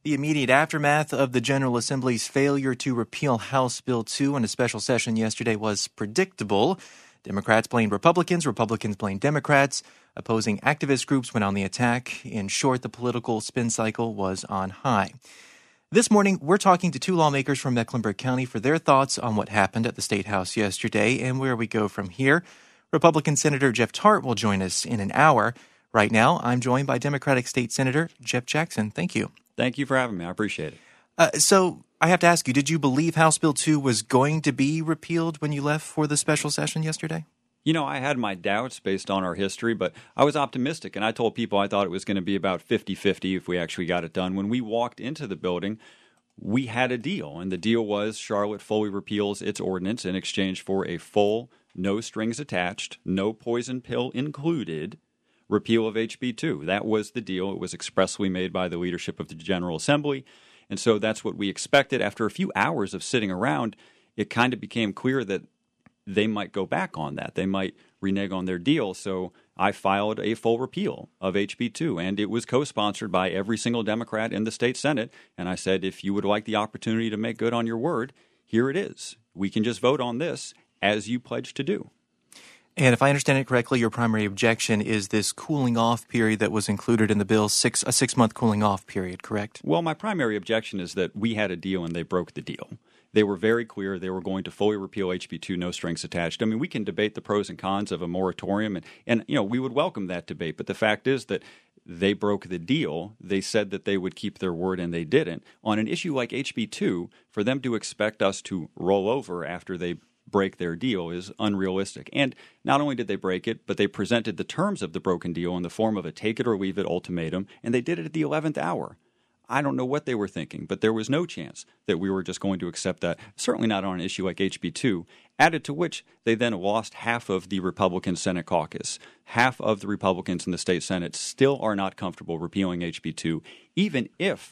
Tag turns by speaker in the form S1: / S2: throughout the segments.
S1: The immediate aftermath of the General Assembly's failure to repeal House Bill 2 in a special session yesterday was predictable. Democrats blamed Republicans, Republicans blamed Democrats. Opposing activist groups went on the attack. In short, the political spin cycle was on high. This morning, we're talking to two lawmakers from Mecklenburg County for their thoughts on what happened at the State House yesterday and where we go from here. Republican Senator Jeff Tart will join us in an hour. Right now, I'm joined by Democratic State Senator Jeff Jackson. Thank you.
S2: Thank you for having me. I appreciate it.
S1: So I have to ask you, did you believe House Bill 2 was going to be repealed when you left for the special session yesterday?
S2: You know, I had my doubts based on our history, but I was optimistic, and I told people I thought it was going to be about 50-50 if we actually got it done. When we walked into the building, we had a deal, and the deal was Charlotte fully repeals its ordinance in exchange for a full, no strings attached, no poison pill included repeal of HB 2. That was the deal. It was expressly made by the leadership of the General Assembly. And so that's what we expected. After a few hours of sitting around, it kind of became clear that they might go back on that. They might renege on their deal. So I filed a full repeal of HB 2, and it was co-sponsored by every single Democrat in the state Senate. And I said, if you would like the opportunity to make good on your word, here it is. We can just vote on this as you pledged to do.
S1: And if I understand it correctly, your primary objection is this cooling off period that was included in the bill, a 6-month cooling off period, correct?
S2: Well, my primary objection is that we had a deal and they broke the deal. They were very clear they were going to fully repeal HB 2, no strings attached. I mean, we can debate the pros and cons of a moratorium, and you know, we would welcome that debate. But the fact is that they broke the deal. They said that they would keep their word, and they didn't. On an issue like HB 2, for them to expect us to roll over after they break their deal is unrealistic. And not only did they break it, but they presented the terms of the broken deal in the form of a take-it-or-leave-it ultimatum, and they did it at the 11th hour. I don't know what they were thinking, but there was no chance that we were just going to accept that, certainly not on an issue like HB 2, added to which they then lost half of the Republican Senate caucus. Half of the Republicans in the state Senate still are not comfortable repealing HB 2, even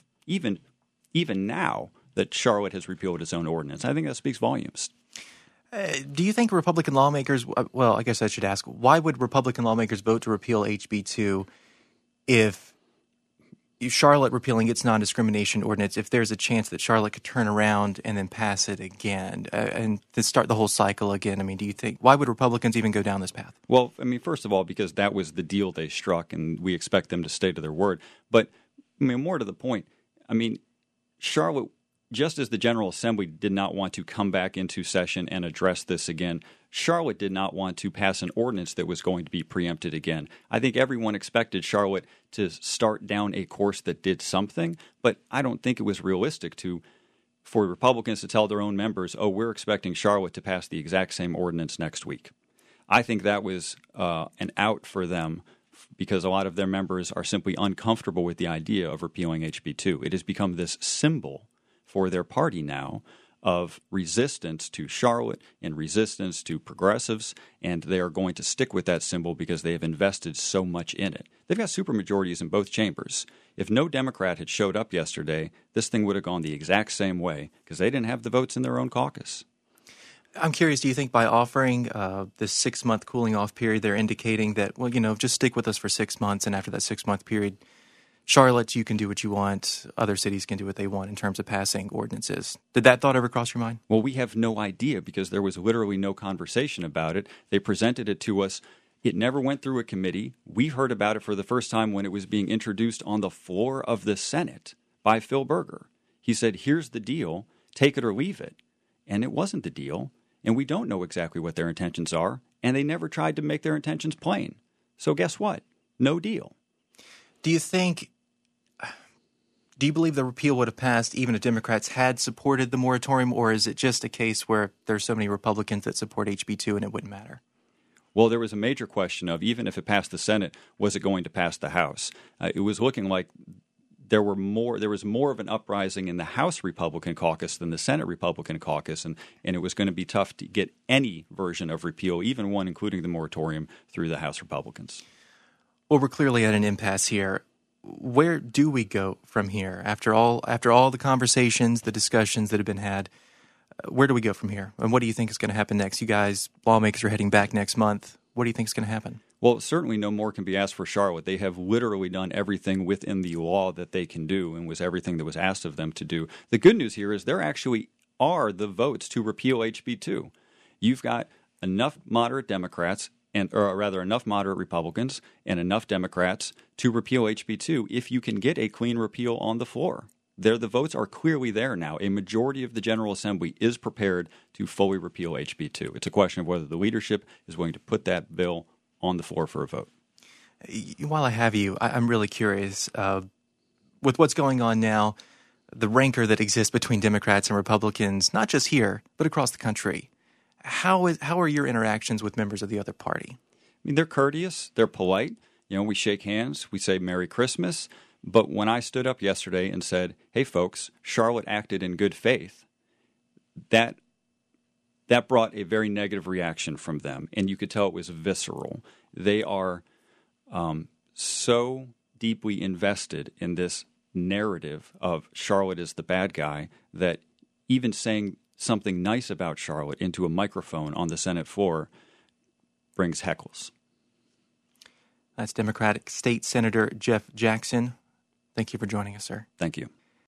S2: now that Charlotte has repealed its own ordinance. I think that speaks volumes.
S1: Do you think Republican lawmakers, well, I guess I should ask, why would Republican lawmakers vote to repeal HB 2 if Charlotte repealing its non-discrimination ordinance, if there's a chance that Charlotte could turn around and then pass it again and to start the whole cycle again? I mean, do you think, why would Republicans even go down this path?
S2: Well, I mean, first of all, because that was the deal they struck, and we expect them to stay to their word. But, I mean, more to the point, I mean, Charlotte, just as the General Assembly did not want to come back into session and address this again, Charlotte did not want to pass an ordinance that was going to be preempted again. I think everyone expected Charlotte to start down a course that did something, but I don't think it was realistic for Republicans to tell their own members, oh, we're expecting Charlotte to pass the exact same ordinance next week. I think that was an out for them because a lot of their members are simply uncomfortable with the idea of repealing HB 2. It has become this symbol for their party now of resistance to Charlotte and resistance to progressives, and they are going to stick with that symbol because they have invested so much in it. They've got supermajorities in both chambers. If no Democrat had showed up yesterday, this thing would have gone the exact same way because they didn't have the votes in their own caucus.
S1: I'm curious, do you think by offering this 6-month cooling off period, they're indicating that, well, you know, just stick with us for 6 months, and after that 6-month period, Charlotte, you can do what you want. Other cities can do what they want in terms of passing ordinances. Did that thought ever cross your mind?
S2: Well, we have no idea because there was literally no conversation about it. They presented it to us. It never went through a committee. We heard about it for the first time when it was being introduced on the floor of the Senate by Phil Berger. He said, here's the deal, take it or leave it. And it wasn't the deal. And we don't know exactly what their intentions are. And they never tried to make their intentions plain. So guess what? No deal.
S1: Do you believe the repeal would have passed even if Democrats had supported the moratorium, or is it just a case where there's so many Republicans that support HB 2 and it wouldn't matter?
S2: Well, there was a major question of even if it passed the Senate, was it going to pass the House? It was looking like there was more of an uprising in the House Republican caucus than the Senate Republican caucus, and it was going to be tough to get any version of repeal, even one including the moratorium, through the House Republicans.
S1: Well, we're clearly at an impasse here. Where do we go from here? After all the conversations, the discussions that have been had, where do we go from here? And what do you think is going to happen next? You guys, lawmakers, are heading back next month. What do you think is going to happen?
S2: Well, certainly no more can be asked for Charlotte. They have literally done everything within the law that they can do and was everything that was asked of them to do. The good news here is there actually are the votes to repeal HB2. You've got enough moderate Democrats, or rather enough moderate Republicans and enough Democrats to repeal HB2 if you can get a clean repeal on the floor. The votes are clearly there now. A majority of the General Assembly is prepared to fully repeal HB2. It's a question of whether the leadership is willing to put that bill on the floor for a vote.
S1: While I have you, I'm really curious, with what's going on now, the rancor that exists between Democrats and Republicans, not just here, but across the country. How are your interactions with members of the other party?
S2: I mean, they're courteous, they're polite. We shake hands, we say Merry Christmas. But when I stood up yesterday and said, hey, folks, Charlotte acted in good faith, that brought a very negative reaction from them. And you could tell it was visceral. They are so deeply invested in this narrative of Charlotte is the bad guy that even saying something nice about Charlotte into a microphone on the Senate floor brings heckles.
S1: That's Democratic State Senator Jeff Jackson. Thank you for joining us, sir.
S2: Thank you.